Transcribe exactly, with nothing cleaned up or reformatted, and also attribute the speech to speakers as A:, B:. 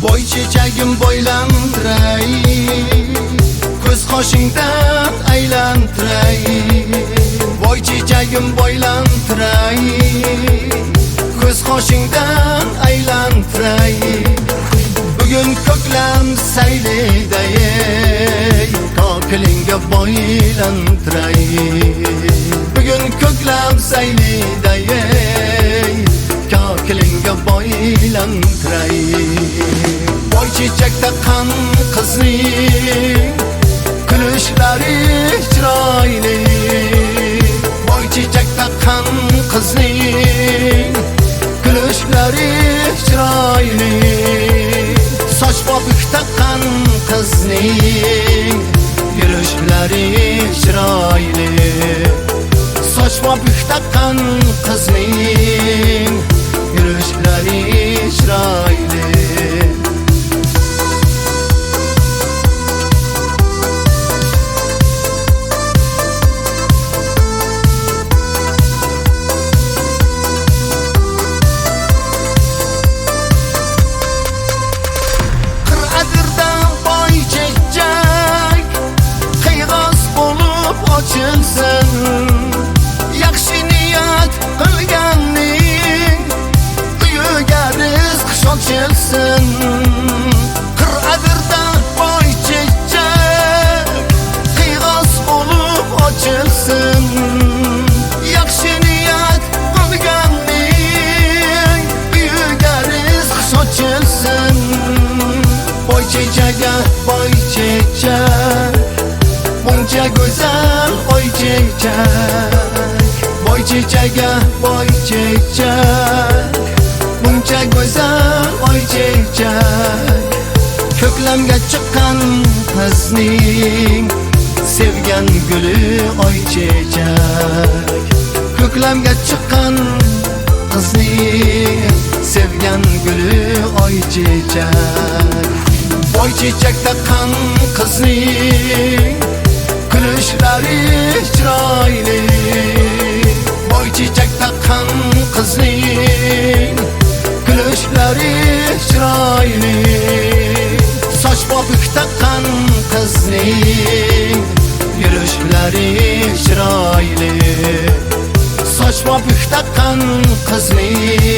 A: Boy chechagim boylantiray, ko'z qoshingdan aylantiray. Boy chechagim boylantiray, ko'z qoshingdan aylantiray. Bugun ko'klam sayliday, ko'klingga boylantiray. Bugun ko'klam sayliday, ko'klingga boylantiray. Boy chechakda qan qizning kulishlari chiroyli. Boy chechakda qan qizning kulishlari chiroyli. Soch popuk taqqan qizning yurishlari chiroyli. Soch popuk taqqan qizning yurishlari chiroyli. Yaxshi niyat qilganning uyiga rizq sochilsin. Qir'adirda boy chechak qiyg'os bo'lib ochilsin. Yaxshi niyat qilganning uyiga rizq sochilsin. Boy chechaga boy chechak buncha go'zal boy chechak. Boy chechaga boy chechak buncha go'zal boy chechak. Ko'klamga chiqqan qizning sevgan guli oy chechak. Ko'klamga chiqqan qizning sevgan guli oy chechak. Boy chechakda qan qizning kulishlari chiroyli. Boy chechak taqqan qizning kulishlari chiroyli. Soch popuk taqqan qizning yurishlari chiroyli. Soch popuk taqqan qizning